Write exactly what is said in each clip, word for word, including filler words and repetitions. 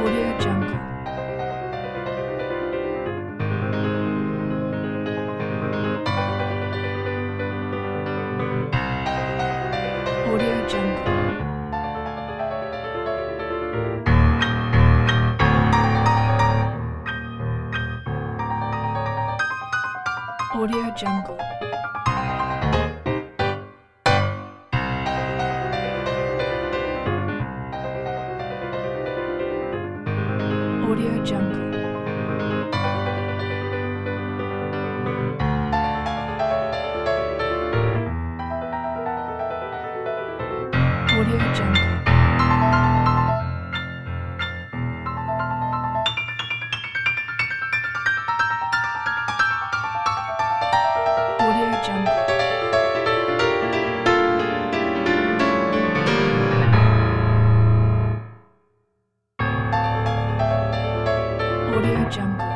Audio Jungle. Audio Jungle. Audio Jungle. Audio Jungle. Audio Jungle. Audio Jungle. Audio Jungle.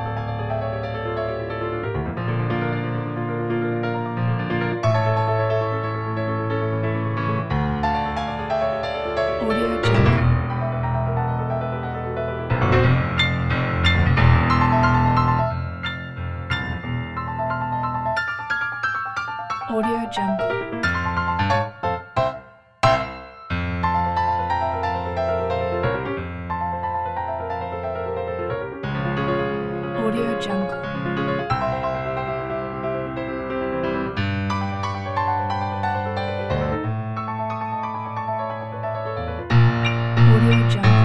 Audio Jungle. Audio Jungle. Audio Jungle. Audio Jungle.